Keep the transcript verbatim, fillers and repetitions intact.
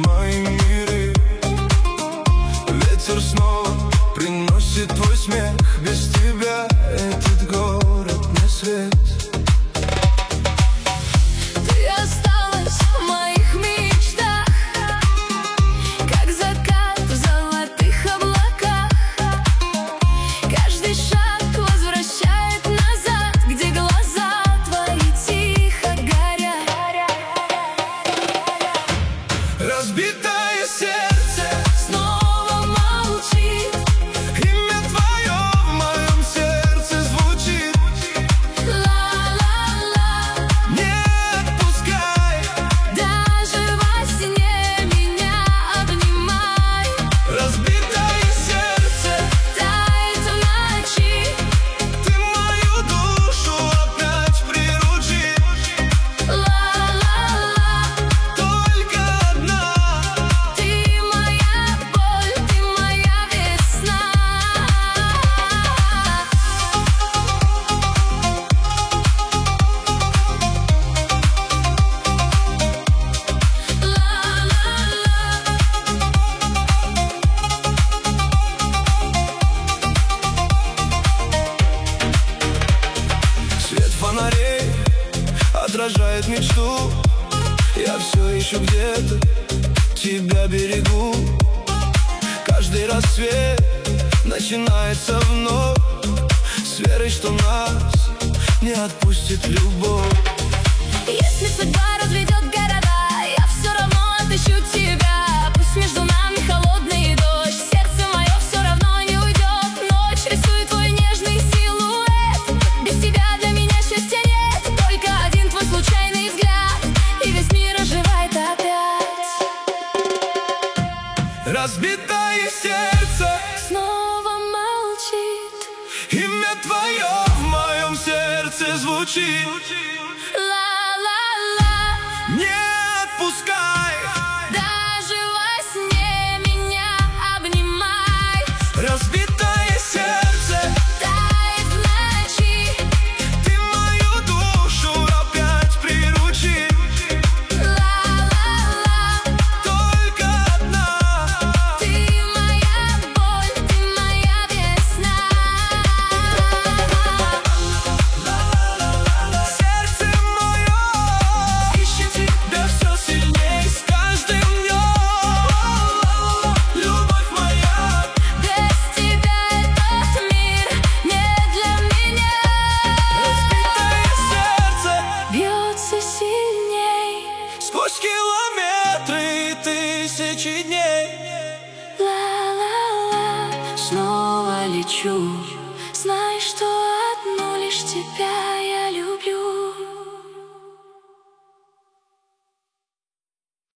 мои миры. Ветер снова приносит твой смех. Без тебя этот город не свет. Ты осталась в моих мечтах, как закат в золотых облаках. Каждый шаг возвращает назад, где глаза твои тихо горят. Разбитое сердце Снова молчит, имя твое в моем сердце звучит. ла-ла-ла, Не отпускай, даже во сне меня обнимай. разбитое сердце, Тает в ночи, ты мою душу опять приручи. ла-ла-ла, Только одна, ты моя боль, ты моя весна. свет фонарей отражает мечту. Я все ищу где-то, тебя берегу. Каждый рассвет начинается вновь, с верой, что нас не отпустит любовь. Если судьба разведет города, я все равно отыщу тебя. Пусть между нами холодный дождь, сердце мое все равно не уйдет. Ночь рисует твой нежный силуэт. Без тебя для меня счастья нет. Только один твой случайный взгляд, и весь мир оживает опять. Разбитое сердце, Снова молчит, имя твое в моем сердце звучит. ла-ла-ла, Не отпускай, даже во сне меня обнимай. разбитое сердце, Тает в ночи, ты мою душу опять приручи. ла-ла-ла, Только одна, ты моя боль, ты моя весна. сердце мое ищет тебя все сильней с каждым днем. Любовь моя, Без тебя этот мир не для меня. разбитое сердце, Бьется сильней, сквозь километры и тысячи дней. ла-ла-ла, снова лечу.